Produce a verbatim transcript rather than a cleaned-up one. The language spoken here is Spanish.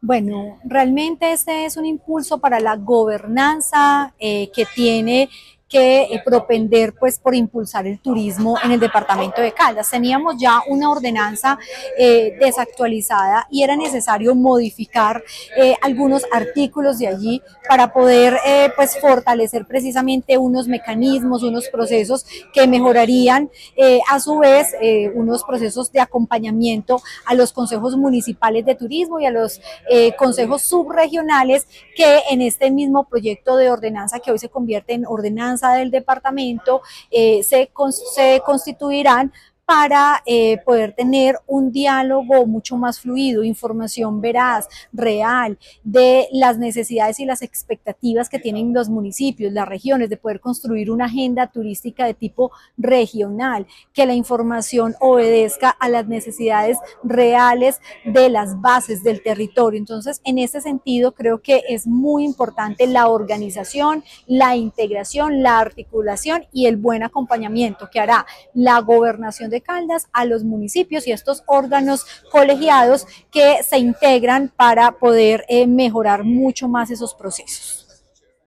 Bueno, realmente este es un impulso para la gobernanza eh, que tiene que eh, propender pues por impulsar el turismo en el departamento de Caldas. Teníamos ya una ordenanza eh, desactualizada y era necesario modificar eh, algunos artículos de allí para poder eh, pues fortalecer precisamente unos mecanismos, unos procesos que mejorarían eh, a su vez eh, unos procesos de acompañamiento a los consejos municipales de turismo y a los eh, consejos subregionales que en este mismo proyecto de ordenanza que hoy se convierte en ordenanza del departamento eh, se, se constituirán para eh, poder tener un diálogo mucho más fluido, información veraz, real, de las necesidades y las expectativas que tienen los municipios, las regiones, de poder construir una agenda turística de tipo regional, que la información obedezca a las necesidades reales de las bases del territorio. Entonces, en ese sentido, creo que es muy importante la organización, la integración, la articulación y el buen acompañamiento que hará la gobernación de Caldas a los municipios y a estos órganos colegiados que se integran para poder eh, mejorar mucho más esos procesos.